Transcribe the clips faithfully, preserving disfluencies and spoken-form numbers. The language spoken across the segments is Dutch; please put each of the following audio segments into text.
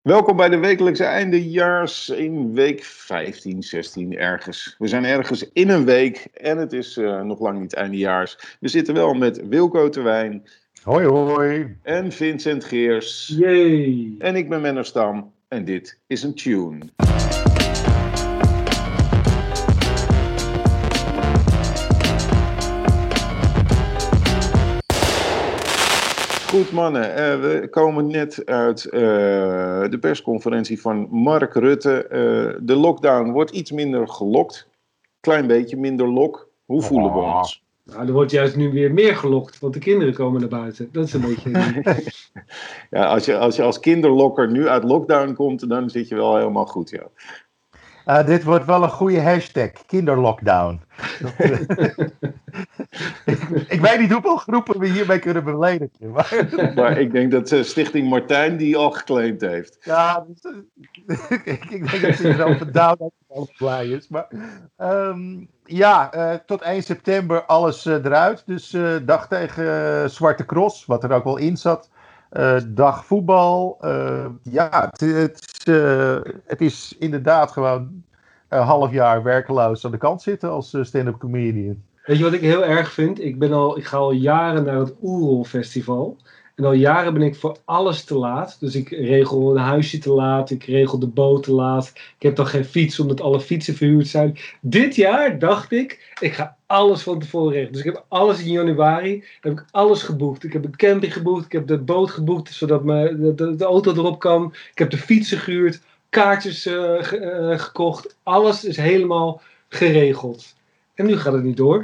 Welkom bij de wekelijkse eindejaars in week vijftien, zestien ergens. We zijn ergens in een week en het is uh, nog lang niet eindejaars. We zitten wel met Wilco Terwijn. Hoi hoi. En Vincent Geers. Yay. En ik ben Menno Stam en dit is een tune. Goed mannen, uh, we komen net uit uh, de persconferentie van Mark Rutte. Uh, de lockdown wordt iets minder gelokt. Klein beetje minder lok. Hoe voelen we ons? Nou, er wordt juist nu weer meer gelokt, want de kinderen komen naar buiten. Dat is een beetje... ja, als je, als je als kinderlokker nu uit lockdown komt, dan zit je wel helemaal goed, ja. Uh, dit wordt wel een goede hashtag, kinderlockdown. Dat, uh, ik, ik weet niet hoeveel groepen we hiermee kunnen beledigen. Maar, maar ik denk dat uh, Stichting Martijn die al geclaimd heeft. Ja, dus, uh, ik, ik denk dat hij wel verdaald dat hij al blij is. Maar um, ja, uh, tot één september alles uh, eruit. Dus uh, dag tegen uh, Zwarte Cross, wat er ook wel in zat. Uh, dag voetbal. Uh, ja, het, het, uh, het is inderdaad gewoon een half jaar werkeloos aan de kant zitten als uh, stand-up comedian. Weet je wat ik heel erg vind? Ik, ben al, ik ga al jaren naar het Oerol Festival. En al jaren ben ik voor alles te laat. Dus ik regel een huisje te laat. Ik regel de boot te laat. Ik heb dan geen fiets omdat alle fietsen verhuurd zijn. Dit jaar dacht ik, ik ga alles van tevoren regelen. Dus ik heb alles in januari, heb ik alles geboekt. Ik heb een camping geboekt. Ik heb de boot geboekt zodat me, de, de, de auto erop kan. Ik heb de fietsen gehuurd. Kaartjes uh, ge, uh, gekocht. Alles is helemaal geregeld. En nu gaat het niet door.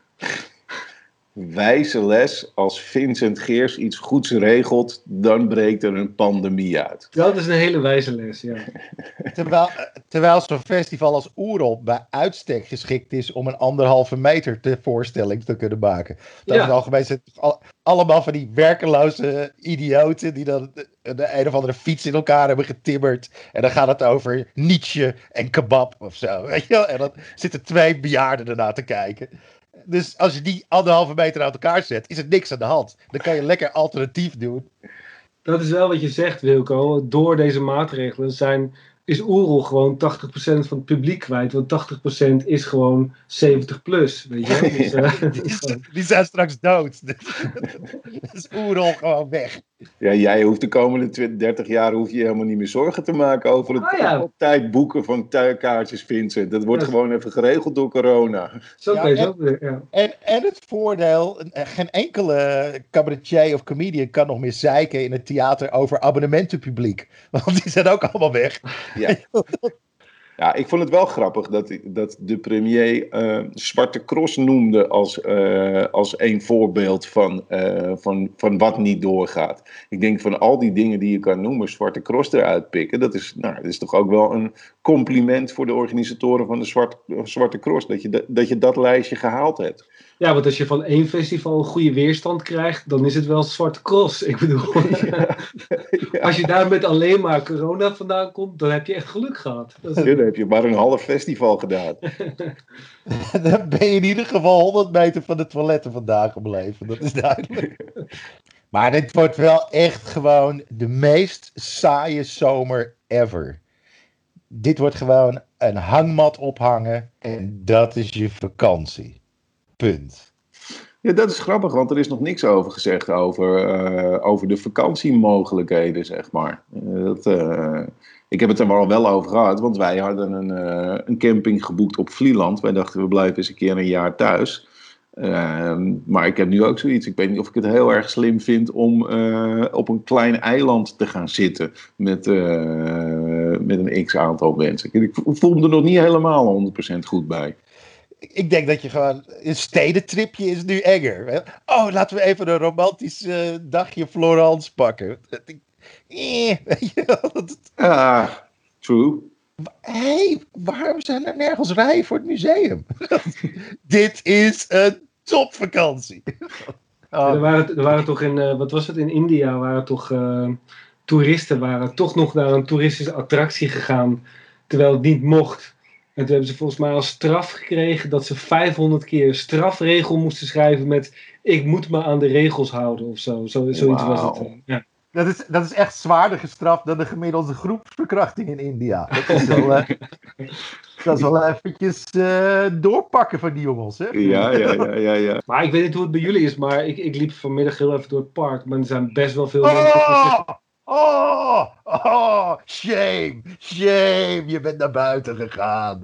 Wijze les, als Vincent Geers iets goeds regelt, dan breekt er een pandemie uit. Dat is een hele wijze les, ja. Terwijl, terwijl zo'n festival als Oerol bij uitstek geschikt is om een anderhalve meter te voorstelling te kunnen maken. Dat ja. is algemeen zijn al, allemaal van die werkeloze idioten die dan de, de een of andere fiets in elkaar hebben getimmerd. En dan gaat het over Nietzsche en kebab of zo. Weet je wel? En dan zitten twee bejaarden ernaar te kijken. Dus als je die anderhalve meter uit elkaar zet, is er niks aan de hand. Dan kan je lekker alternatief doen. Dat is wel wat je zegt, Wilco. Door deze maatregelen zijn, is Oerol gewoon tachtig procent van het publiek kwijt. Want tachtig procent is gewoon zeventig plus. Weet je? Dus, uh, die, is, die zijn straks dood. Dus Oerol gewoon weg. Ja, jij hoeft de komende twintig, dertig jaar hoef je helemaal niet meer zorgen te maken over het ah, ja. op tijd boeken van kaartjes, Vincent. Dat wordt ja. gewoon even geregeld door corona. Zo ja, en, en, zo, ja. en, en het voordeel, geen enkele cabaretier of comedian kan nog meer zeiken in het theater over abonnementenpubliek. Want die zijn ook allemaal weg. Ja. Ja, ik vond het wel grappig dat, dat de premier uh, Zwarte Cross noemde als, uh, als een voorbeeld van, uh, van, van wat niet doorgaat. Ik denk van al die dingen die je kan noemen, Zwarte Cross eruit pikken, dat is, nou, dat is toch ook wel een compliment voor de organisatoren van de Zwarte, Zwarte Cross, dat je, de, dat je dat lijstje gehaald hebt. Ja, want als je van één festival een goede weerstand krijgt, dan is het wel Zwarte Cross. Ik bedoel, ja. Ja. Als je daar met alleen maar corona vandaan komt, dan heb je echt geluk gehad. Dat is... ja, dan heb je maar een half festival gedaan. Dan ben je in ieder geval honderd meter van de toiletten vandaan gebleven, dat is duidelijk. Maar dit wordt wel echt gewoon de meest saaie zomer ever. Dit wordt gewoon een hangmat ophangen en dat is je vakantie. Punt. Ja, dat is grappig, want er is nog niks over gezegd over, uh, over de vakantiemogelijkheden, zeg maar. Uh, dat, uh, ik heb het er wel, wel over gehad, want wij hadden een, uh, een camping geboekt op Vlieland. Wij dachten, we blijven eens een keer een jaar thuis. Uh, maar ik heb nu ook zoiets. Ik weet niet of ik het heel erg slim vind om uh, op een klein eiland te gaan zitten met, uh, met een x-aantal mensen. Ik voel me er nog niet helemaal honderd procent goed bij. Ik denk dat je gewoon... Een stedentripje is nu enger. Oh, laten we even een romantisch uh, dagje Florence pakken. Eh, weet je wel. Ah, true. Hé, hey, waarom zijn er nergens rijen voor het museum? Dit is een topvakantie. Oh. Er, waren, er waren toch in... Uh, wat was het? In India waren toch... Uh, toeristen waren toch nog naar een toeristische attractie gegaan. Terwijl het niet mocht. En toen hebben ze volgens mij als straf gekregen dat ze vijfhonderd keer een strafregel moesten schrijven met ik moet me aan de regels houden of zo. zo zoiets wow. was het. Ja. dat, is, dat is echt zwaarder gestraft dan de gemiddelde groepsverkrachting in India. Dat is wel, uh, dat is wel eventjes uh, doorpakken van die jongens, hè? Ja, ja, ja, ja, ja. Maar ik weet niet hoe het bij jullie is, maar ik, ik liep vanmiddag heel even door het park. Maar er zijn best wel veel mensen... Oh, oh, oh, shame, shame, je bent naar buiten gegaan.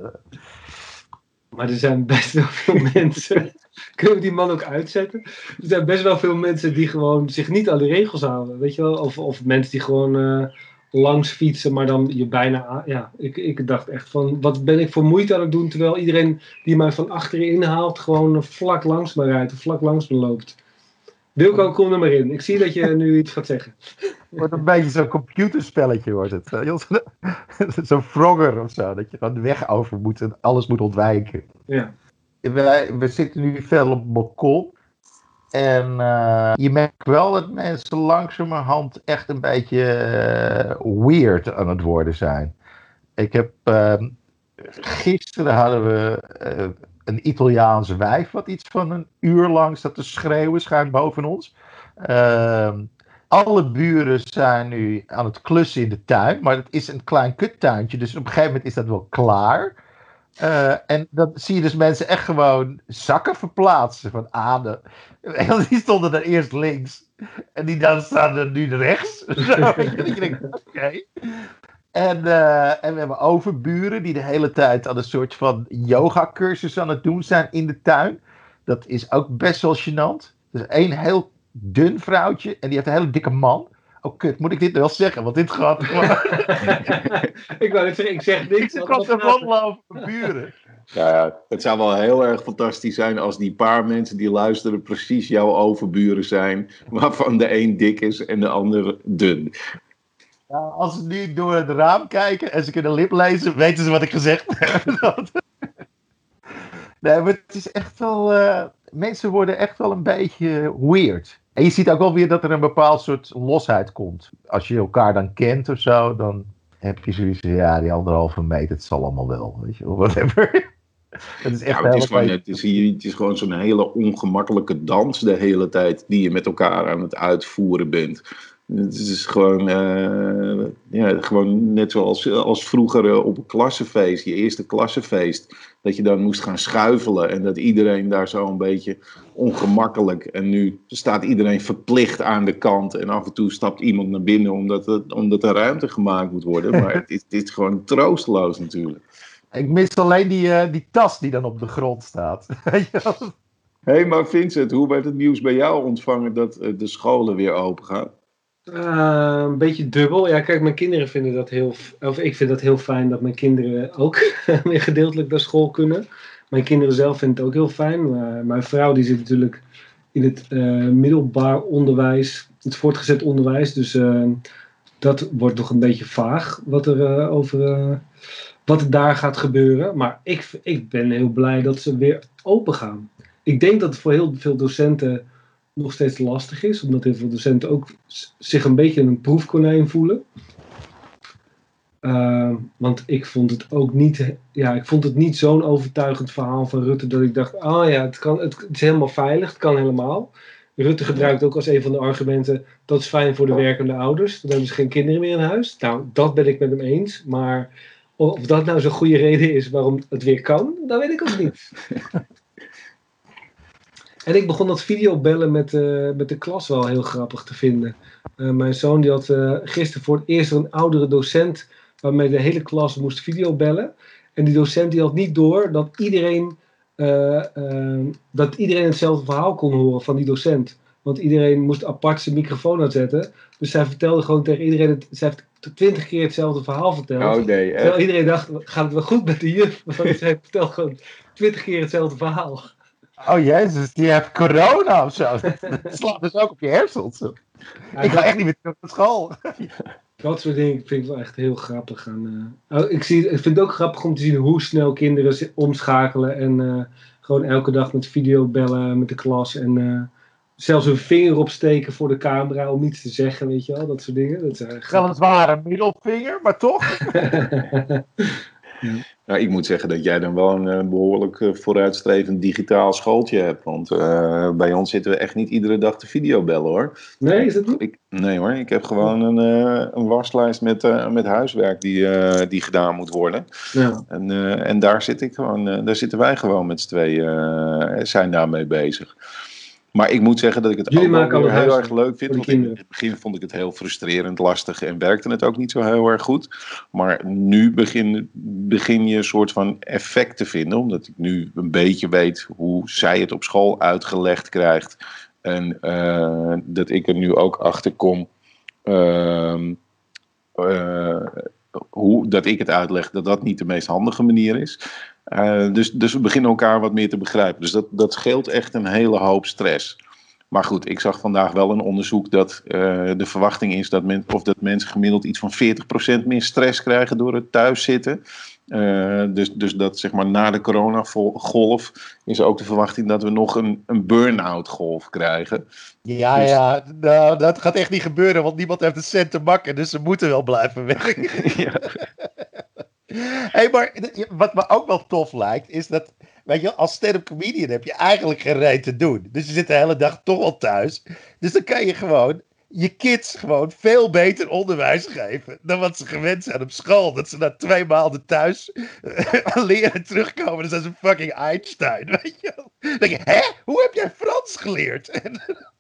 Maar er zijn best wel veel mensen... Kunnen we die man ook uitzetten? Er zijn best wel veel mensen die gewoon zich niet aan de regels houden. Weet je wel? Of, of mensen die gewoon uh, langs fietsen, maar dan je bijna... aan- Ja, ik, ik dacht echt van, wat ben ik voor moeite aan het doen... terwijl iedereen die mij van achterin haalt... gewoon vlak langs me rijdt of vlak langs me loopt. Wilco, kom er maar in. Ik zie dat je nu iets gaat zeggen. Wordt een beetje zo'n computerspelletje, wordt het. Zo'n Frogger of zo, dat je gewoon de weg over moet en alles moet ontwijken. Ja. Wij, we zitten nu veel op het balkon. En uh, je merkt wel dat mensen langzamerhand echt een beetje uh, weird aan het worden zijn. Ik heb... Uh, gisteren hadden we uh, een Italiaanse wijf wat iets van een uur lang staat te schreeuwen schuin boven ons. Uh, alle buren zijn nu aan het klussen in de tuin. Maar het is een klein kuttuintje, dus op een gegeven moment is dat wel klaar. Uh, en dan zie je dus mensen echt gewoon zakken verplaatsen van aarde. En die stonden er eerst links. En die dan staan er nu rechts. Zo, en ik denk, oké. Okay. En, uh, en we hebben overburen die de hele tijd aan een soort van yoga-cursus aan het doen zijn in de tuin. Dat is ook best wel gênant. Er is één heel dun vrouwtje en die heeft een hele dikke man. Oh kut, moet ik dit wel zeggen? Want dit gaat gewoon... ik wou net zeggen, ik zeg niks. Ik kan er wandelen over mijn buren. Ja, het zou wel heel erg fantastisch zijn als die paar mensen die luisteren precies jouw overburen zijn. Waarvan de een dik is en de ander dun. Ja, als ze nu door het raam kijken en ze kunnen lip lezen, weten ze wat ik gezegd heb. Nee, maar het is echt wel... Uh, mensen worden echt wel een beetje weird. En je ziet ook wel weer dat er een bepaald soort losheid komt. Als je elkaar dan kent of zo, dan heb je zoiets van, ja, die anderhalve meter, het zal allemaal wel. Weet je, whatever. Het is echt ja, het, is gewoon, beetje... het, is, het is gewoon zo'n hele ongemakkelijke dans de hele tijd die je met elkaar aan het uitvoeren bent. Het is gewoon, uh, ja, gewoon net zoals als vroeger uh, op een klassenfeest, je eerste klassenfeest, dat je dan moest gaan schuifelen en dat iedereen daar zo een beetje ongemakkelijk. En nu staat iedereen verplicht aan de kant en af en toe stapt iemand naar binnen omdat, het, omdat er ruimte gemaakt moet worden. Maar het is, het is gewoon troosteloos natuurlijk. Ik mis alleen die, uh, die tas die dan op de grond staat. Hé, hey, maar Vincent, hoe werd het nieuws bij jou ontvangen dat uh, de scholen weer open gaan? Uh, een beetje dubbel. Ja, kijk, mijn kinderen vinden dat heel... Of ik vind dat heel fijn dat mijn kinderen ook weer gedeeltelijk naar school kunnen. Mijn kinderen zelf vinden het ook heel fijn. Maar mijn vrouw die zit natuurlijk in het uh, middelbaar onderwijs, het voortgezet onderwijs. Dus uh, dat wordt nog een beetje vaag wat er uh, over... Uh, wat er daar gaat gebeuren. Maar ik, ik ben heel blij dat ze weer open gaan. Ik denk dat het voor heel veel docenten nog steeds lastig is. Omdat heel veel docenten ook zich een beetje een proefkonijn voelen. Uh, want ik vond het ook niet... Ja, ik vond het niet zo'n overtuigend verhaal van Rutte dat ik dacht... Ah oh ja, het, kan, het, het is helemaal veilig. Het kan helemaal. Rutte gebruikt ook als een van de argumenten... Dat is fijn voor de werkende ouders. Dan hebben ze geen kinderen meer in huis. Nou, dat ben ik met hem eens. Maar... Of dat nou zo'n goede reden is waarom het weer kan, dat weet ik ook niet. En ik begon dat videobellen met, uh, met de klas wel heel grappig te vinden. Uh, mijn zoon die had uh, gisteren voor het eerst een oudere docent waarmee de hele klas moest videobellen. En die docent die had niet door dat iedereen, uh, uh, dat iedereen hetzelfde verhaal kon horen van die docent. Want iedereen moest apart zijn microfoon uitzetten. Dus zij vertelde gewoon tegen iedereen... Het, zij heeft twintig keer hetzelfde verhaal verteld. Oh nee, hè? Terwijl iedereen dacht, gaat het wel goed met de juf? Want zij vertelt gewoon twintig keer hetzelfde verhaal. Oh jezus, die heeft corona of zo. Dat slaat dus ook op je hersens. Ja, ik ga echt niet meer terug naar school. Dat soort dingen vind ik wel echt heel grappig. En, uh, ik, zie, ik vind het ook grappig om te zien hoe snel kinderen omschakelen. En uh, gewoon elke dag met video bellen met de klas. En uh, zelfs hun vinger opsteken voor de camera om iets te zeggen, weet je wel. Dat soort dingen. Dat is weliswaar een middelvinger, maar toch. Ja. Ja, ik moet zeggen dat jij dan wel een uh, behoorlijk uh, vooruitstrevend digitaal schooltje hebt. Want uh, bij ons zitten we echt niet iedere dag te videobellen, hoor. Nee, is dat niet? Ik, nee hoor, ik heb gewoon een, uh, een waslijst met, uh, met huiswerk die, uh, die gedaan moet worden. Ja. En, uh, en daar, zit ik gewoon, uh, daar zitten wij gewoon met z'n tweeën, uh, zijn daarmee bezig. Maar ik moet zeggen dat ik het Jullie ook wel maken weer al heel huis erg leuk vind. Want in het begin vond ik het heel frustrerend, lastig en werkte het ook niet zo heel erg goed. Maar nu begin, begin je een soort van effect te vinden. Omdat ik nu een beetje weet hoe zij het op school uitgelegd krijgt. En uh, dat ik er nu ook achter kom. Uh, uh, hoe, dat ik het uitleg dat dat niet de meest handige manier is. Uh, dus, dus we beginnen elkaar wat meer te begrijpen. Dus dat, dat scheelt echt een hele hoop stress. Maar goed, ik zag vandaag wel een onderzoek dat uh, de verwachting is dat, men, of dat mensen gemiddeld iets van veertig procent meer stress krijgen door het thuiszitten. Uh, dus, dus dat zeg maar na de coronagolf is ook de verwachting dat we nog een, een burn-out golf krijgen. Ja, dus... ja, nou, dat gaat echt niet gebeuren, want niemand heeft een cent te makken, dus ze moeten wel blijven werken. Ja. Hey, maar wat me ook wel tof lijkt, is dat, weet je, als stand-up comedian heb je eigenlijk geen reet te doen. Dus je zit de hele dag toch al thuis. Dus dan kan je gewoon je kids gewoon veel beter onderwijs geven dan wat ze gewend zijn op school. Dat ze na twee maanden thuis leren terugkomen. Dan zijn ze fucking Einstein, weet je wel. Dan denk je, hè? Hoe heb jij Frans geleerd? En,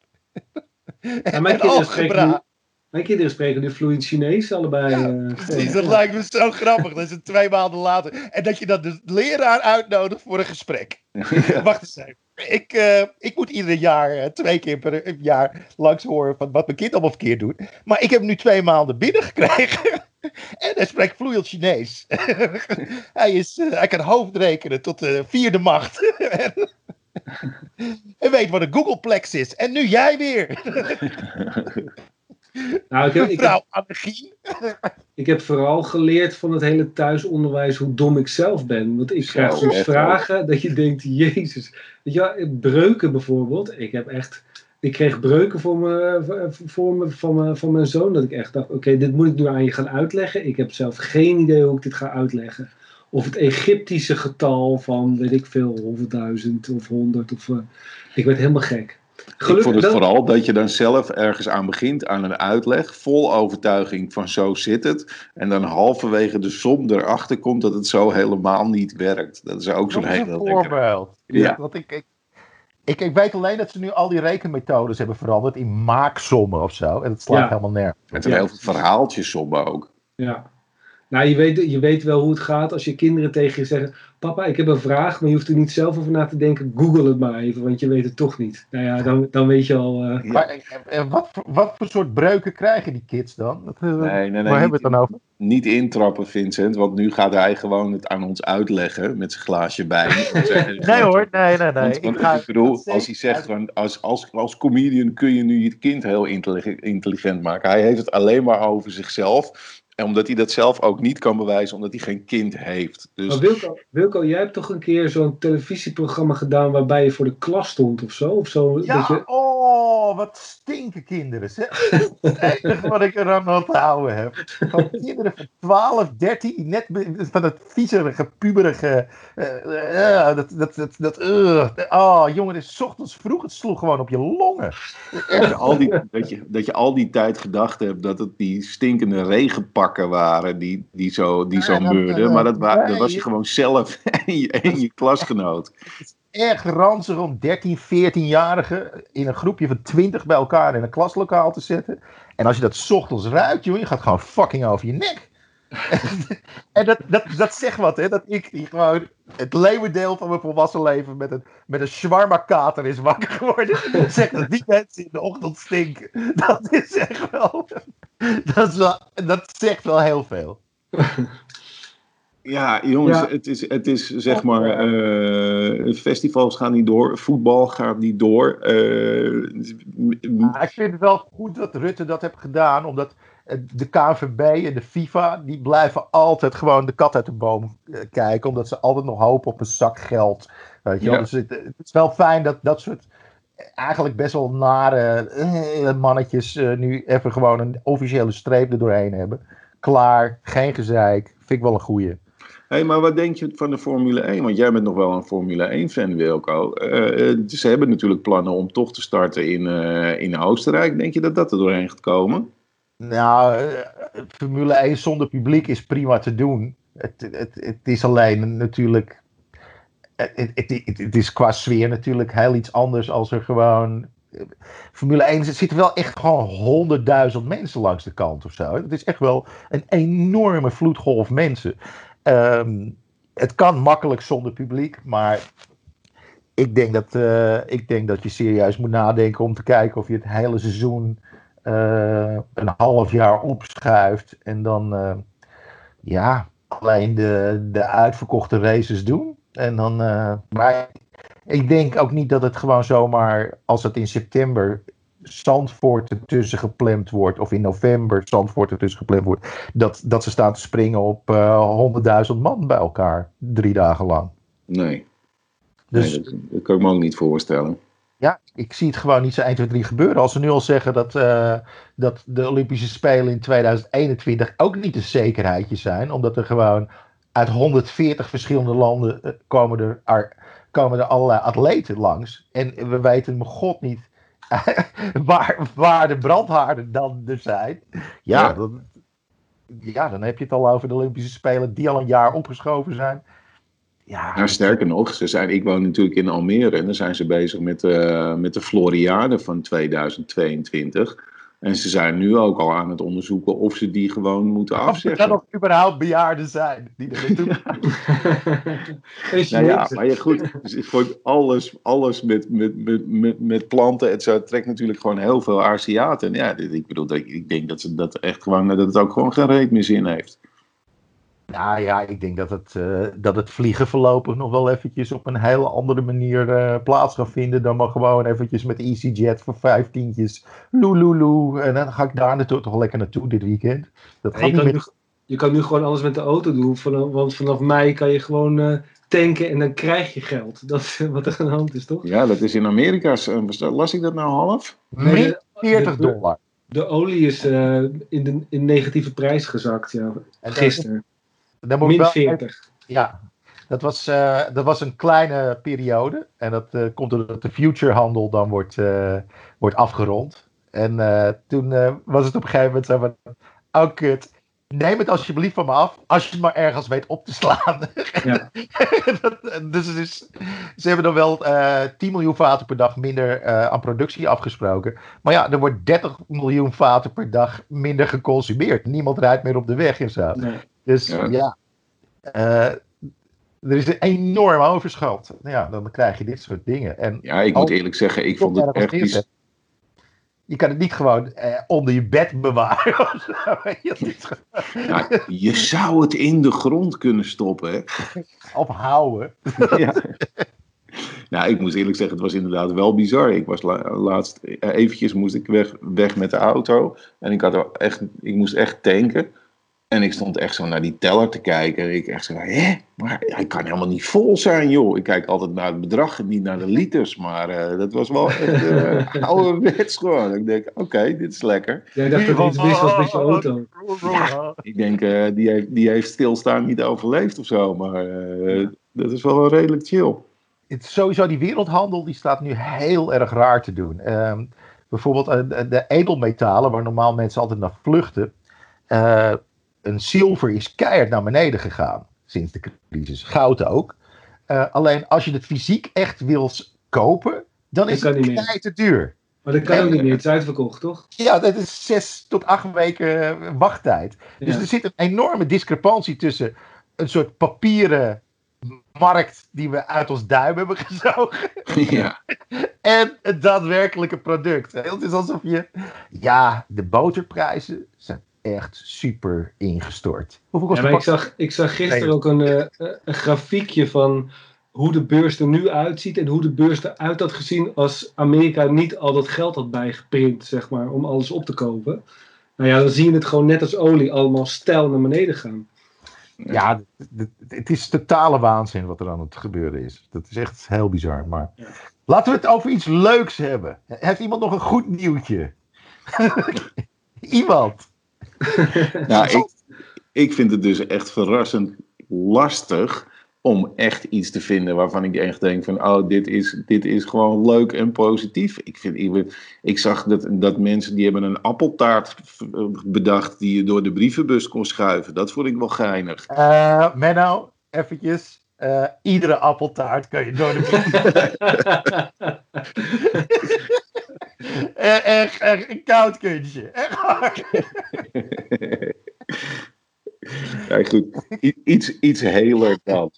ja, mijn, kinderen spreken nu, mijn kinderen spreken nu vloeiend Chinees, allebei. Ja, uh, precies, dat ja. lijkt me zo grappig. Dat is het twee maanden later. En dat je dan de leraar uitnodigt voor een gesprek. Ja. Wacht eens even. Ik, uh, ik moet ieder jaar, uh, twee keer per jaar, langs horen van wat mijn kind allemaal verkeerd doet. Maar ik heb hem nu twee maanden binnengekregen. En hij spreekt vloeiend Chinees. hij, is, uh, hij kan hoofdrekenen tot de vierde macht. En weet wat een Googleplex is. En nu jij weer. Nou, ik heb, ik, Mevrouw heb, Annegie. ik heb vooral geleerd van het hele thuisonderwijs hoe dom ik zelf ben. Want ik krijg soms vragen ook. Dat je denkt, jezus. Weet je wel, breuken bijvoorbeeld. Ik heb echt, ik kreeg breuken voor me, voor me, van, me, van mijn zoon. Dat ik echt dacht, oké, okay, dit moet ik nu aan je gaan uitleggen. Ik heb zelf geen idee hoe ik dit ga uitleggen. Of het Egyptische getal van, weet ik veel, honderdduizend of honderd. Of, uh, ik werd helemaal gek. Gelukkig, ik vond het dat... vooral dat je dan zelf ergens aan begint, aan een uitleg, vol overtuiging van zo zit het. En dan halverwege de som erachter komt dat het zo helemaal niet werkt. Dat is ook zo'n hele... voorbeeld. Ja. Ja, want ik, ik, ik, ik weet alleen dat ze nu al die rekenmethodes hebben veranderd in maaksommen of zo. En dat slaat ja. helemaal nergens. Met een ja. heel veel verhaaltjesommen ook. Ja. Nou, je weet, je weet wel hoe het gaat als je kinderen tegen je zeggen... Papa, ik heb een vraag, maar je hoeft er niet zelf over na te denken. Google het maar even, want je weet het toch niet. Nou ja, dan, dan weet je al... Uh... Ja. Maar en wat, wat voor soort breuken krijgen die kids dan? Dat, uh, nee, nee, nee, waar hebben we het dan over? Niet intrappen, Vincent, want nu gaat hij gewoon het aan ons uitleggen met zijn glaasje bij. Nee hoor, nee, nee, nee. Want, want, ik, ga, ik bedoel, als hij zegt, van, als, als, als comedian kun je nu je kind heel intelligent maken. Hij heeft het alleen maar over zichzelf... En omdat hij dat zelf ook niet kan bewijzen, omdat hij geen kind heeft. Dus... Maar Wilco, Wilco, jij hebt toch een keer zo'n televisieprogramma gedaan waarbij je voor de klas stond of zo? Of zo ja, dat je... oh, wat stinken kinderen. Zeg. Het enige wat ik er aan onthouden heb. Van kinderen van twaalf, dertien, die net van dat viezerige, puberige... Uh, uh, dat, dat, dat, dat, uh, oh, jongen, het is 's ochtends vroeg, het sloeg gewoon op je longen. Dat je al die, dat je, dat je al die tijd gedacht hebt dat het die stinkende regenpakken waren die, die zo, die zo meurden. Maar dat, wa- dat was je gewoon zelf en je, en je klasgenoot. Erg ranzig om dertien, veertien-jarigen in een groepje van twintig bij elkaar in een klaslokaal te zetten. En als je dat 's ochtends ruikt, joh, je gaat gewoon fucking over je nek. En dat, dat, dat zegt wat, hè? Dat ik die gewoon het leeuwendeel van mijn volwassen leven met een, met een shawarma-kater is wakker geworden. Zegt dat die mensen in de ochtend stinken. Dat is echt wel. Dat, is wel, dat zegt wel heel veel. Ja, jongens, ja. Het, is, het is zeg maar, uh, festivals gaan niet door, voetbal gaat niet door. Uh, ja, ik vind het wel goed dat Rutte dat heeft gedaan, omdat de K N V B en de FIFA, die blijven altijd gewoon de kat uit de boom kijken, omdat ze altijd nog hopen op een zak geld. Weet je wel? Ja. Dus het, het is wel fijn dat dat soort eigenlijk best wel nare uh, mannetjes uh, nu even gewoon een officiële streep er doorheen hebben. Klaar, geen gezeik, vind ik wel een goeie. Hey, maar wat denk je van de Formule één? Want jij bent nog wel een Formule één-fan, Wilco. Uh, uh, ze hebben natuurlijk plannen om toch te starten in, uh, in Oostenrijk. Denk je dat dat er doorheen gaat komen? Nou, uh, Formule één zonder publiek is prima te doen. Het, het, het is alleen natuurlijk... Het, het, het, het is qua sfeer natuurlijk heel iets anders als er gewoon... Formule één, er zitten wel echt gewoon honderdduizend mensen langs de kant of zo. Het is echt wel een enorme vloedgolf mensen. Um, het kan makkelijk zonder publiek, maar ik denk, dat, uh, ik denk dat je serieus moet nadenken om te kijken of je het hele seizoen uh, een half jaar opschuift en dan uh, ja, alleen de, de uitverkochte races doen. En dan, uh, maar ik denk ook niet dat het gewoon zomaar, als het in september Zandvoort ertussen gepland wordt, of in november Zandvoort ertussen gepland wordt, dat, dat ze staan te springen op uh, honderdduizend man bij elkaar, drie dagen lang. Nee, dus, nee dat, dat kan ik me ook niet voorstellen. Ja, ik zie het gewoon niet zo één, twee, drie gebeuren. Als ze nu al zeggen dat, uh, dat de Olympische Spelen in tweeduizend eenentwintig ook niet een zekerheidje zijn, omdat er gewoon uit honderdveertig verschillende landen uh, komen er... Ar- komen er allerlei atleten langs. En we weten mijn god niet waar, waar de brandhaarden dan er zijn. Ja, ja. Dan, ja, dan heb je het al over de Olympische Spelen die al een jaar opgeschoven zijn. Ja, nou, sterker nog, ze zijn, ik woon natuurlijk in Almere en dan zijn ze bezig met, uh, met de Floriade van tweeduizend tweeëntwintig. En ze zijn nu ook al aan het onderzoeken of ze die gewoon moeten afzeggen. Of er nog überhaupt bejaarden zijn die er naartoe nou ja, maar ja, goed. Dus alles, alles met, met, met, met, met planten, et cetera, trekt natuurlijk gewoon heel veel Aziaten. En ja, dit, ik bedoel, ik denk dat, ze dat, echt gewoon, dat het ook gewoon geen reet meer zin heeft. Nou ja, ik denk dat het, uh, dat het vliegen voorlopig nog wel eventjes op een hele andere manier uh, plaats gaat vinden dan maar gewoon eventjes met EasyJet voor vijf tientjes. Loeloeloe. En dan ga ik daar naartoe, toch lekker naartoe dit weekend. Dat ja, gaat je, kan met... nu, je kan nu gewoon alles met de auto doen, vanaf, want vanaf mei kan je gewoon uh, tanken en dan krijg je geld. Dat is wat er aan de hand is, toch? Ja, dat is in Amerika. Las ik dat nou half? Nee, veertig dollar. De, de olie is uh, in, de, in negatieve prijs gezakt, ja. Gisteren. Min veertig. Ja, dat was, uh, dat was een kleine periode. En dat uh, komt doordat de futurehandel dan wordt, uh, wordt afgerond. En uh, toen uh, was het op een gegeven moment zo van... Oh kut, neem het alsjeblieft van me af. Als je het maar ergens weet op te slaan. Ja. dat, dus het is, ze hebben dan wel uh, tien miljoen vaten per dag minder uh, aan productie afgesproken. Maar ja, er wordt dertig miljoen vaten per dag minder geconsumeerd. Niemand rijdt meer op de weg en zo. Nee. Dus ja, ja uh, er is een enorm overschot. Ja, dan krijg je dit soort dingen. En ja, ik moet eerlijk zeggen, ik vond het echt... Is... Je kan het niet gewoon uh, onder je bed bewaren. Of zo. Ja, je zou het in de grond kunnen stoppen. Hè? Of houden. Ja. Nou, ik moest eerlijk zeggen, het was inderdaad wel bizar. Ik was la- laatst eventjes moest ik weg, weg met de auto. En ik, had er echt, ik moest echt tanken. En ik stond echt zo naar die teller te kijken. En ik echt zo, hè? Maar hij kan helemaal niet vol zijn, joh. Ik kijk altijd naar het bedrag en niet naar de liters. Maar uh, dat was wel echt uh, ouderwets gewoon. Ik denk, oké, okay, dit is lekker. Jij dacht dat iets mis was met je auto. Ja, ik denk, uh, die, heeft, die heeft stilstaan niet overleefd of zo. Maar uh, ja. Dat is wel redelijk chill. Het, sowieso, die wereldhandel die staat nu heel erg raar te doen. Um, bijvoorbeeld uh, de edelmetalen, waar normaal mensen altijd naar vluchten... Uh, Een zilver is keihard naar beneden gegaan sinds de crisis. Goud ook. Uh, alleen als je het fysiek echt wil kopen, dan dat is het keihard te duur. Maar dat kan ook niet meer. Het is uitverkocht, toch? Ja, dat is zes tot acht weken wachttijd. Ja. Dus er zit een enorme discrepantie tussen een soort papieren markt die we uit ons duim hebben gezogen. Ja. En het daadwerkelijke product. Het is alsof je... Ja, de boterprijzen zijn echt super ingestort. Hoeveel kost ja, maar ik, zag, ik zag gisteren ook een, uh, een grafiekje van hoe de beurs er nu uitziet en hoe de beurs eruit had gezien als Amerika niet al dat geld had bijgeprint, zeg maar, om alles op te kopen. Nou ja, dan zie je het gewoon net als olie allemaal steil naar beneden gaan. Ja, het is totale waanzin wat er aan het gebeuren is. Dat is echt heel bizar. Maar ja. Laten we het over iets leuks hebben. Heeft iemand nog een goed nieuwtje? Iemand? Nou, ik, ik vind het dus echt verrassend lastig om echt iets te vinden waarvan ik echt denk van, oh, dit is, dit is gewoon leuk en positief. Ik, vind, ik, ik zag dat, dat mensen die hebben een appeltaart bedacht die je door de brievenbus kon schuiven. Dat vond ik wel geinig. Uh, Menno, eventjes. Uh, iedere appeltaart kan je door de Echt, echt, echt een koud kunstje. Echt waar. Ja, goed. I- iets, iets heler dan.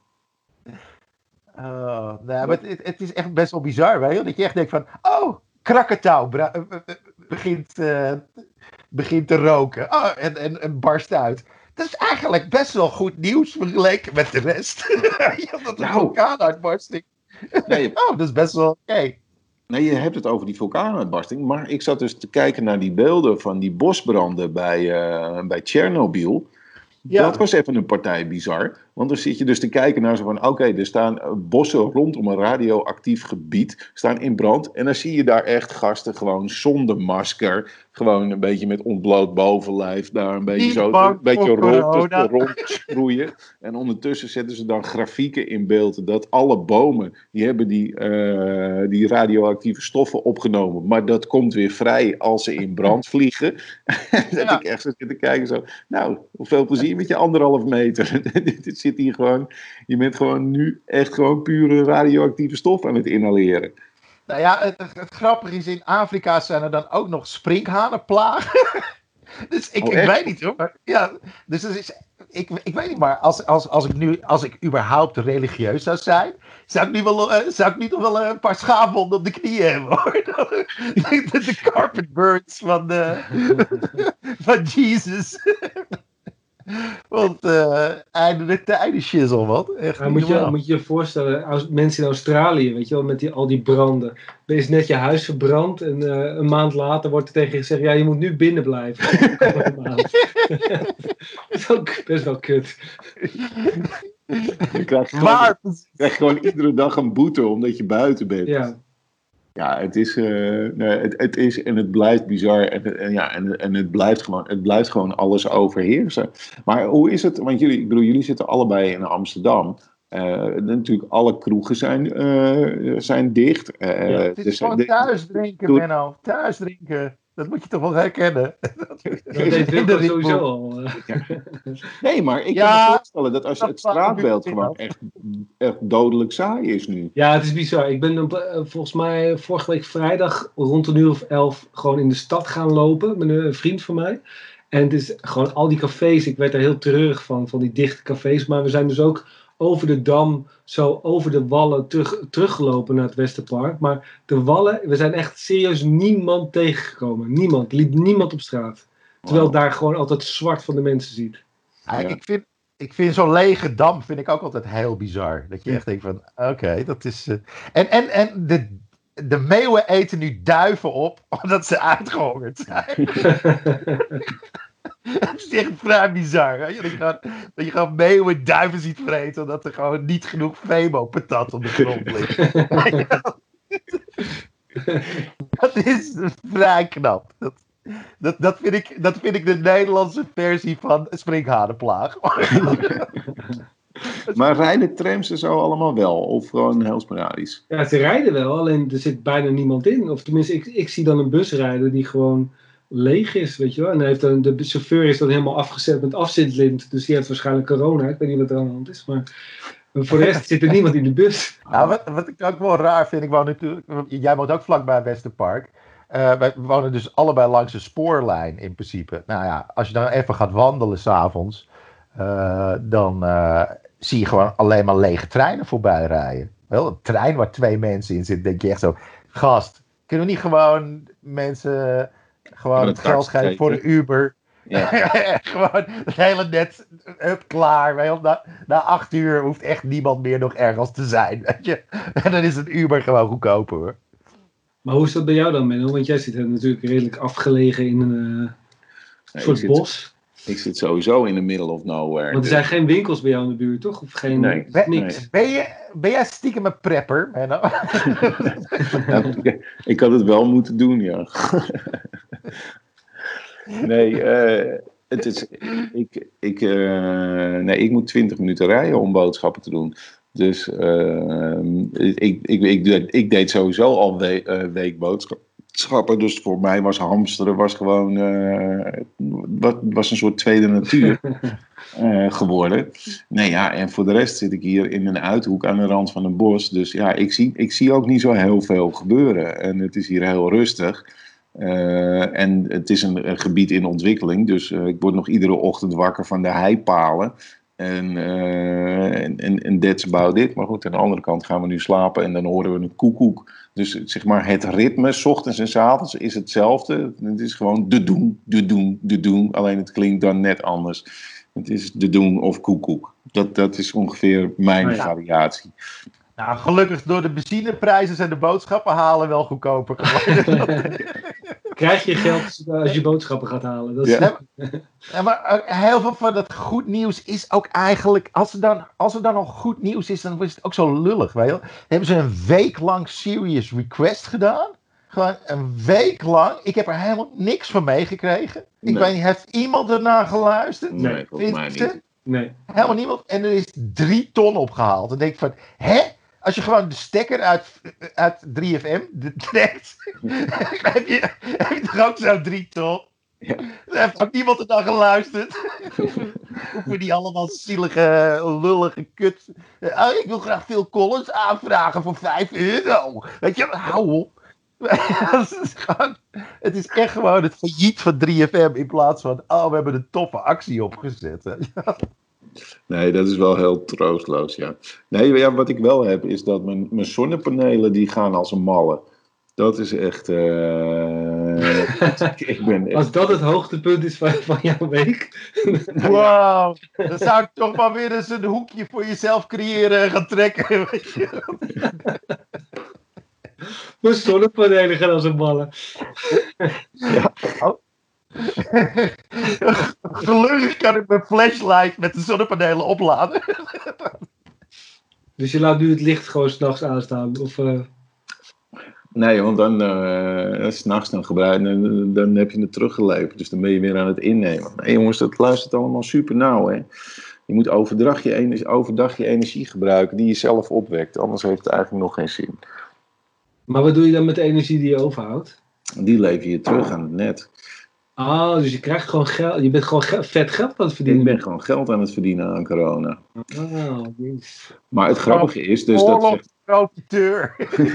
Uh, nou, maar het, het is echt best wel bizar, weet je? Dat je echt denkt van, oh, Krakatau bra- begint, uh, begint te roken. Oh, en, en, en barst uit. Dat is eigenlijk best wel goed nieuws vergeleken met de rest. Dat een Nou. vulkaanuitbarsting. Nee, Oh, dat is best wel oké. Okay. Nee, je hebt het over die vulkaanuitbarsting. Maar ik zat dus te kijken naar die beelden van die bosbranden bij, uh, bij Tsjernobyl. Ja. Dat was even een partij bizar. Want dan zit je dus te kijken naar zo van, oké, okay, er staan bossen rondom een radioactief gebied, staan in brand. En dan zie je daar echt gasten gewoon zonder masker, gewoon een beetje met ontbloot bovenlijf, daar een beetje zo, een beetje rond te, rond te sproeien. En ondertussen zetten ze dan grafieken in beeld dat alle bomen, die hebben die, uh, die radioactieve stoffen opgenomen. Maar dat komt weer vrij als ze in brand vliegen. Dat ja. ik echt zo zit te kijken zo, nou, veel plezier met je anderhalf meter. Dit zit hier gewoon, je bent gewoon nu echt gewoon pure radioactieve stof aan het inhaleren. Nou ja, het, het, het grappige is, in Afrika zijn er dan ook nog sprinkhanenplagen. Dus ik, oh, ik weet niet hoor. Maar, ja, dus het is, ik, ik weet niet, maar als, als, als ik nu, als ik überhaupt religieus zou zijn, zou ik nu wel, uh, zou ik nu toch wel een paar schaafwonden op de knieën hebben hoor. de, de carpet burns van, de, van Jesus. Want uh, einde de tijden shizzle, wat. Echt ja, moet, je, moet je je voorstellen, als mensen in Australië, weet je wel, met die, al die branden. Dan is net je huis verbrand en uh, een maand later wordt er tegen je gezegd, ja, je moet nu binnen blijven. Dat is ook best wel kut. Je krijgt gewoon, je krijgt gewoon iedere dag een boete omdat je buiten bent. Ja. Ja, het is, uh, nee, het, het is en het blijft bizar en, en, ja, en, en het, blijft gewoon, het blijft gewoon alles overheersen. Maar hoe is het, want jullie, ik bedoel, jullie zitten allebei in Amsterdam. Uh, natuurlijk, alle kroegen zijn, uh, zijn dicht. Uh, ja, het is dus gewoon de, thuis drinken, doe, Benno. Thuis drinken. Dat moet je toch wel herkennen. Dat deed Wilco sowieso al. Ja. Nee, maar ik ja, kan me voorstellen dat als je het straatbeeld gewoon echt, echt dodelijk saai is nu. Ja, het is bizar. Ik ben volgens mij vorige week vrijdag rond een uur of elf gewoon in de stad gaan lopen met een vriend van mij. En het is gewoon al die cafés, ik werd er heel treurig van, van die dichte cafés. Maar we zijn dus ook over de Dam, zo over de Wallen terug, teruggelopen naar het Westerpark. Maar de Wallen, we zijn echt serieus niemand tegengekomen. Niemand, liep niemand op straat. Terwijl wow. daar gewoon altijd zwart van de mensen ziet. Ja, ja. Ik vind, ik vind zo'n lege Dam vind ik ook altijd heel bizar. Dat je echt denkt van, oké, okay, dat is... Uh... En, en, en de, de meeuwen eten nu duiven op, omdat ze uitgehongerd zijn. Dat is echt vrij bizar. Hè? Dat, je gewoon, dat je gewoon meeuwen duiven ziet vreten, omdat er gewoon niet genoeg Febo-patat op de grond ligt. Dat is vrij knap. Dat, dat, dat, vind ik, dat vind ik de Nederlandse versie van sprinkhanenplaag. Maar rijden trams er zo allemaal wel? Of gewoon heel sporadisch? Ja, ze rijden wel, alleen er zit bijna niemand in. Of tenminste, ik, ik zie dan een bus rijden die gewoon leeg is, weet je wel. En dan heeft dan, de chauffeur is dan helemaal afgezet met afzitlint. Dus die heeft waarschijnlijk corona. Ik weet niet wat er aan de hand is. Maar voor de rest zit er niemand in de bus. Nou, wat, wat ik ook wel raar vind. Ik woon natuurlijk, jij woont ook vlakbij Westerpark. Uh, wij wonen dus allebei langs de spoorlijn in principe. Nou ja, als je dan even gaat wandelen s'avonds. Uh, dan uh, zie je gewoon alleen maar lege treinen voorbij rijden. Wel, een trein waar twee mensen in zitten. Denk je echt zo, gast, kunnen we niet gewoon mensen... Gewoon het geld geven voor de Uber. Ja. Gewoon het hele net up, klaar. Na, na acht uur hoeft echt niemand meer nog ergens te zijn. Weet je? En dan is het Uber gewoon goedkoper hoor. Maar hoe is dat bij jou dan, Menno? Want jij zit er natuurlijk redelijk afgelegen in een uh, nee, soort ik bos. Zit, ik zit sowieso in the middle of nowhere. Want er zijn geen winkels bij jou in de buurt, toch? Of geen, nee, ben, niks. Ben, je, ben jij stiekem een prepper, Menno? Ja, ik, ik had het wel moeten doen, ja. Nee, uh, het is, ik, ik, uh, nee, ik moet twintig minuten rijden om boodschappen te doen. Dus uh, ik, ik, ik, ik, ik deed sowieso al we, uh, weekboodschappen. Dus voor mij was hamsteren was gewoon uh, was, was een soort tweede natuur uh, geworden. Nee, ja, en voor de rest zit ik hier in een uithoek aan de rand van een bos. Dus ja, ik zie, ik zie ook niet zo heel veel gebeuren. En het is hier heel rustig. Uh, en het is een, een gebied in ontwikkeling. Dus uh, ik word nog iedere ochtend wakker van de heipalen. En, uh, en, en, en that's about it. Maar goed, aan de andere kant gaan we nu slapen en dan horen we een koekoek. Dus zeg maar, het ritme, 's ochtends en 's avonds, is hetzelfde. Het is gewoon de doen, de doen, de doen. Alleen het klinkt dan net anders. Het is de doen of koekoek. Dat, dat is ongeveer mijn Oh ja. variatie. Nou, gelukkig door de benzineprijzen zijn de boodschappen halen wel goedkoper geworden. Krijg je geld als je boodschappen gaat halen. Dat is... Ja. Ja, maar uh, heel veel van dat goed nieuws is ook eigenlijk... Als er, dan, als er dan al goed nieuws is, dan is het ook zo lullig, weet je wel. Dan hebben ze een week lang Serious Request gedaan. Gewoon een week lang. Ik heb er helemaal niks van meegekregen. Ik Nee. weet niet, heeft iemand ernaar geluisterd? Nee, volgens mij Vindt ze? niet. Nee. Helemaal niemand. En er is drie ton opgehaald. Dan denk ik van, hè? Als je gewoon de stekker uit, uit drie F M de- trekt, heb je, heb je toch ook zo'n drie ton? Ja. Er heeft ook niemand er dan geluisterd. Hoeven die allemaal zielige, lullige kut. Oh, ik wil graag Phil Collins aanvragen voor vijf euro. Weet je, hou op. Het is, gewoon, het is echt gewoon het failliet van drie F M in plaats van, oh, we hebben een toffe actie opgezet. Nee, dat is wel heel troosteloos, ja. Nee, ja, wat ik wel heb, is dat mijn, mijn zonnepanelen, die gaan als een malle. Dat is echt... Uh, ik ben echt... Als dat het hoogtepunt is van, van jouw week. Wow, dan zou ik toch maar weer eens een hoekje voor jezelf creëren en gaan trekken. Weet je? Mijn zonnepanelen gaan als een ballen. Ja. Oh. Gelukkig kan ik mijn flashlight met de zonnepanelen opladen. Dus je laat nu het licht gewoon s'nachts aanstaan? Of, uh... Nee, want dan, uh, 's nachts dan gebruiken, dan, dan heb je het teruggeleverd. Dus dan ben je weer aan het innemen. Nee jongens, dat luistert allemaal super nauw, hè. Je moet overdag je, energie, overdag je energie gebruiken die je zelf opwekt. Anders heeft het eigenlijk nog geen zin. Maar wat doe je dan met de energie die je overhoudt? Die lever je terug aan het net. Oh, dus je krijgt gewoon geld. Je bent gewoon ge- vet geld aan het verdienen. Ik ben gewoon geld aan het verdienen aan corona. Oh, yes. Maar het grappige is dus dat... Oorlogsprofiteur.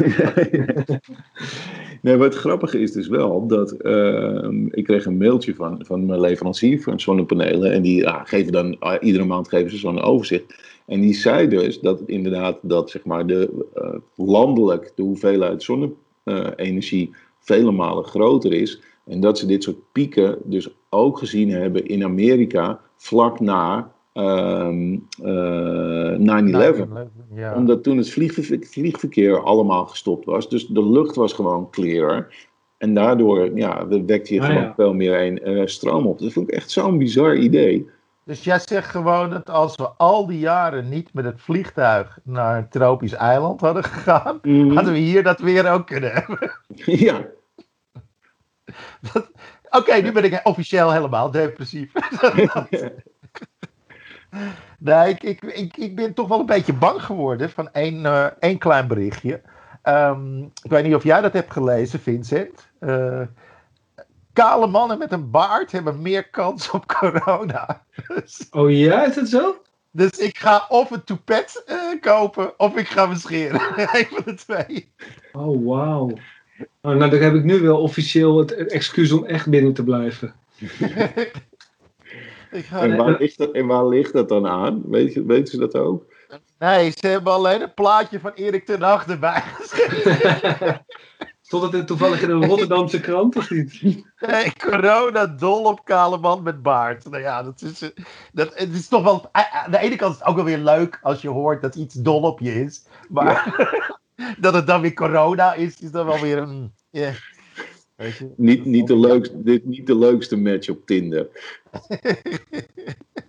Nee, maar het grappige is dus wel dat uh, ik kreeg een mailtje van, van mijn leverancier van zonnepanelen. En die ja, geven dan, uh, iedere maand geven ze zo'n overzicht. En die zei dus dat inderdaad dat zeg maar de, uh, landelijk de hoeveelheid zonne-energie uh, vele malen groter is. En dat ze dit soort pieken dus ook gezien hebben in Amerika vlak na um, uh, nine eleven. Ja. Omdat toen het vliegver- vliegverkeer allemaal gestopt was. Dus de lucht was gewoon clearer. En daardoor ja, wekte je Ah, gewoon ja. veel meer een, uh, stroom op. Dat vond ik echt zo'n bizar idee. Dus jij zegt gewoon dat als we al die jaren niet met het vliegtuig naar een tropisch eiland hadden gegaan, Mm-hmm. hadden we hier dat weer ook kunnen hebben. Ja. Oké, okay, nu ben ik officieel helemaal depressief. Nee, ik, ik, ik, ik ben toch wel een beetje bang geworden van één, uh, één klein berichtje. Um, ik weet niet of jij dat hebt gelezen, Vincent. Uh, kale mannen met een baard hebben meer kans op corona. Dus, Oh ja, is dat zo? dus ik ga of een toepet uh, kopen of ik ga me scheren. Eén van de twee. Oh, wauw. Oh, nou, dan heb ik nu wel officieel het excuus om echt binnen te blijven. Ik ga En, waar ligt dat, en waar ligt dat dan aan? Weet je, weten ze dat ook? Nee, ze hebben alleen een plaatje van Erik ten Hag erbij geschreven. Stond het in, toevallig in een Rotterdamse krant of niet? Nee, corona dol op kale man met baard. Nou ja, dat is, dat, het is toch wel... Aan de ene kant is het ook wel weer leuk als je hoort dat iets dol op je is. Maar ja. Dat het dan weer corona is, is dan wel weer een... Yeah. Weet je? Niet, niet, de leukste, dit, niet de leukste match op Tinder.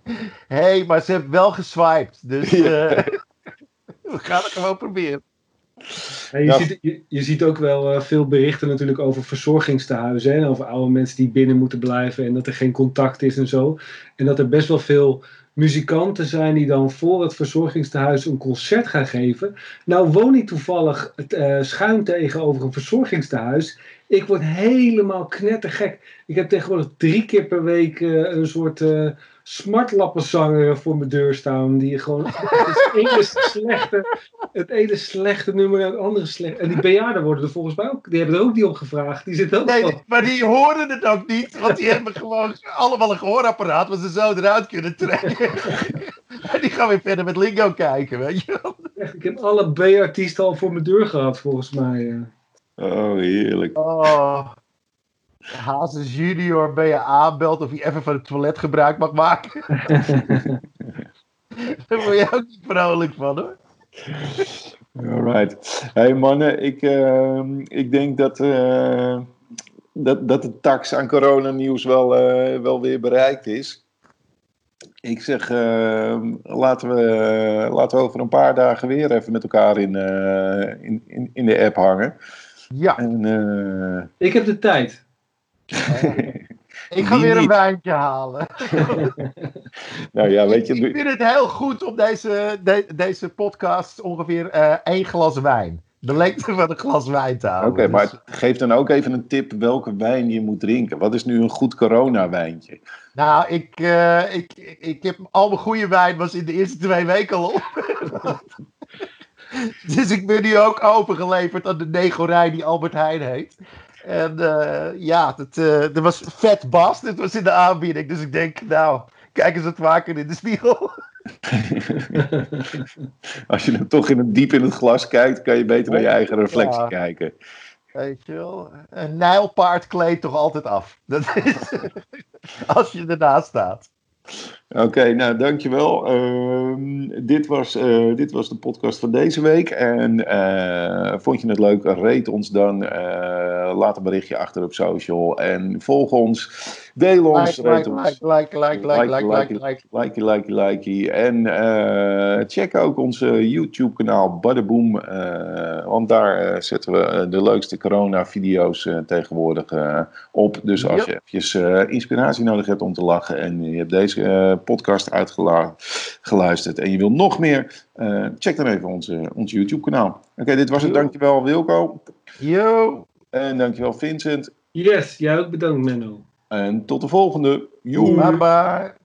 Hé, hey, maar ze hebben wel geswiped. Dus uh, we gaan het gewoon proberen. Ja, je, Ja. ziet, je, je ziet ook wel uh, veel berichten natuurlijk over verzorgingstehuizen. Hè, over oude mensen die binnen moeten blijven en dat er geen contact is en zo. En dat er best wel veel muzikanten zijn die dan voor het verzorgingstehuis een concert gaan geven. Nou woon ik toevallig het, uh, schuin tegenover een verzorgingstehuis. Ik word helemaal knettergek. Ik heb tegenwoordig drie keer per week uh, een soort uh, smartlappenzanger voor mijn deur staan. Die gewoon het ene slechte, het ene slechte nummer en het andere slechte. En die bejaarden worden er volgens mij ook. Die hebben er ook niet op gevraagd. Die zitten ook Nee, van. maar die horen het ook niet. Want die hebben gewoon allemaal een gehoorapparaat. Wat ze zo eruit kunnen trekken. En die gaan weer verder met Lingo kijken, weet je wel. Echt, ik heb alle B-artiesten al voor mijn deur gehad volgens mij. Uh. Oh, heerlijk. Oh. Hazes junior ben je aanbelt of je even van het toilet gebruik mag maken. Daar word je ook niet vrolijk van, hoor. Alright. Hey mannen, ik, uh, ik denk dat, uh, dat, dat de tax aan coronanieuws wel, uh, wel weer bereikt is. Ik zeg, uh, laten, we, uh, laten we over een paar dagen weer even met elkaar in, uh, in, in, in de app hangen. Ja. En, uh... Ik heb de tijd. Oh. Ik ga weer een niet? wijntje halen. Nou ja, weet je, ik, ik vind het heel goed om deze, de, deze podcast ongeveer uh, één glas wijn. De lengte van een glas wijn te houden. Oké, okay, dus... maar geef dan ook even een tip welke wijn je moet drinken. Wat is nu een goed corona-wijntje? Nou, ik, uh, ik, ik, ik heb al mijn goede wijn was in de eerste twee weken al op. Dus ik ben nu ook opengeleverd aan de Negorij die Albert Heijn heet. En uh, ja, het, uh, er was vet Bas, dit was in de aanbieding. Dus ik denk, nou, kijk eens wat vaker in de spiegel. Als je dan toch in het, diep in het glas kijkt, kan je beter naar je eigen reflectie ja. kijken. Weet je wel, een nijlpaard kleedt toch altijd af. Dat is, als je ernaast staat. Oké, okay, nou dankjewel. Uh, dit, was, uh, dit was de podcast van deze week. En uh, vond je het leuk? Rate ons dan. Uh, laat een berichtje achter op social. En volg ons. Deel ons. Like, like, ons. like, like, like, like, like, like, like, like, like, like. En uh, check ook onze YouTube kanaal Badaboom. Uh, want daar uh, zetten we de leukste corona-video's uh, tegenwoordig uh, op. Dus als yep. je eventjes uh, inspiratie nodig hebt om te lachen. En je hebt deze uh, podcast uitgeluisterd en je wil nog meer, uh, check dan even onze, ons YouTube kanaal. Oké, okay, dit was het. Yo. Dankjewel Wilco. Yo. En dankjewel Vincent. Yes, jij ook bedankt Menno. En tot de volgende. Yo. Bye bye.